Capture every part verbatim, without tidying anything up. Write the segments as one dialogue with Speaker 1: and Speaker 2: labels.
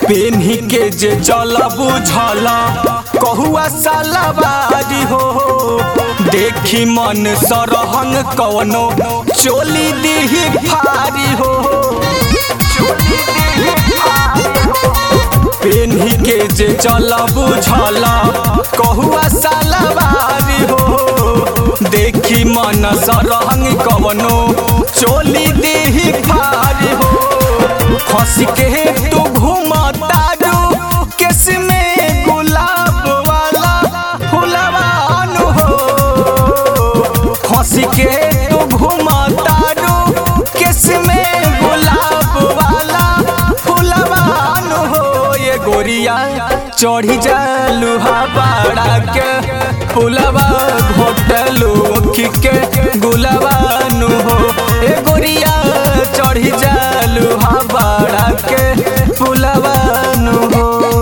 Speaker 1: पेन्ही के जे चला बुझला कहुआ सालाबारी हो देखी मन सरहंग कवनो चोली दीही भारी हो पेन्ही के जे चला बुझला कहुआ सालाबारी हो देखी मन सरहंग कवनो चोली दीही भारी हो खस के तू घूमता रू किस में गुलाब वाला फुलवान हो खस के तू घूमता रू किस में गुलाब वाला फुलवान हो ये गोरिया चढ़ी जालू हबाड़ा के फुलवा घोटलू के गुलाबान हो ए गोरिया चढ़ी जालू हबाड़ा के फुलवान हो।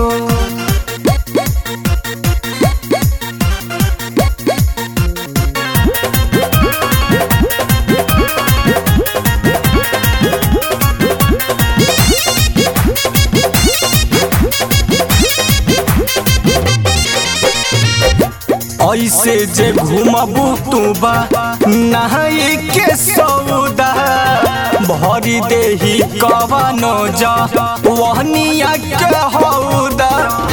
Speaker 1: ऐसे जे घूमबू तू बा नहाई के सौदा भरी देही कवनो जा वहनिया के हौदा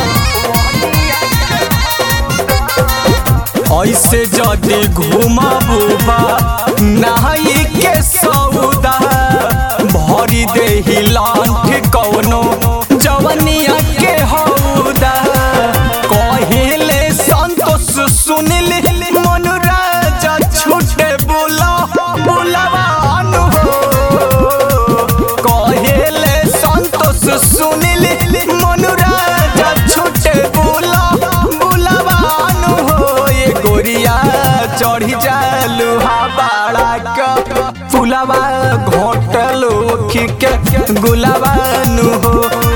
Speaker 1: ऐसे जदि घूमबू बा नहाई के सौदा भरी देही लांठ कवनो जवनिया के हौदा कहिले संतोष सुनिल मन राजा छूटे बोला बुलवान हो कहिले संतोष सुनिल मन राजा छूटे बोला बुलवान हो ये गोरिया चढ़ी जालू हबाड़ा का फुलवा घोटलो के गुलाबान हो।